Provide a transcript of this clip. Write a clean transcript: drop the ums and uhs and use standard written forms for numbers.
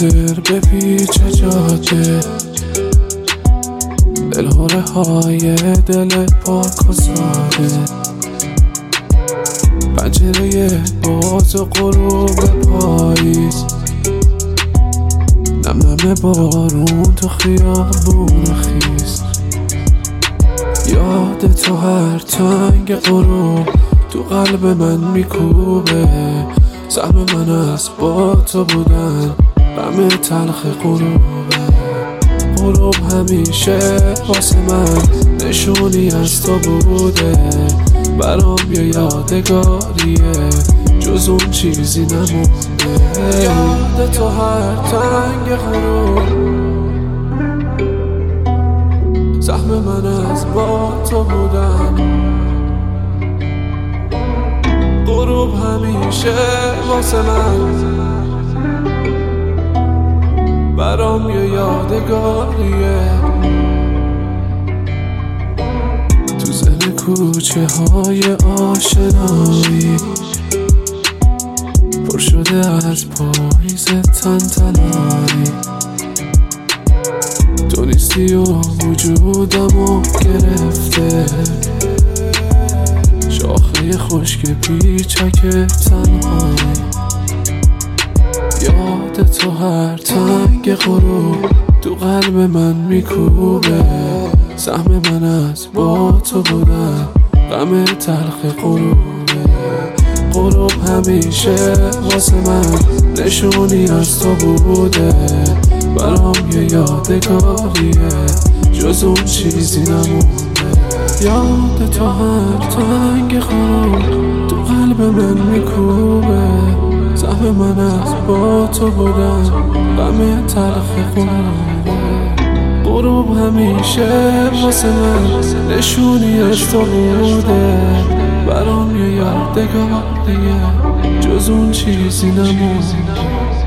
حاضر به پیچ جاده، دلهوره های دل پاک و ساده، پنجره باز و غروب پاییز، نم نم بارون تو خیابون خیز. یاد تو هر تنگ غروب تو قلب من میکوبه، سهم من از با تو بودن غم تلخ غروبه. غروب همیشه واسه من نشونی از تو بوده، برام یه یادگاریه جز اون چیزی نمونده. یاد تو هر تنگ غروب، سهم من از با تو بودن. غروب همیشه واسه من برام یه یادگاریه. تو زل کوچه های آشنایی پر شده از پاییز تنتنایی، تو نیستی و وجودمو گرفته، شاخه خشک پیچک تنهایی. یاد تو هر تنگ غروب تو قلب من میکوبه، سهم من از با تو بودن غم تلخ غروبه. غروب همیشه واسه من نشونی از تو بوده، برام یه یادگاریه جز اون چیزی نمونده. یاد تو هر تنگ غروب تو قلب من میکوبه، سهم من از با تو بودن غم تلخ غروبه. غروب همیشه واسه من نشونی از تو بوده، برام یه یادگاریه جز اون چیزی نمونده.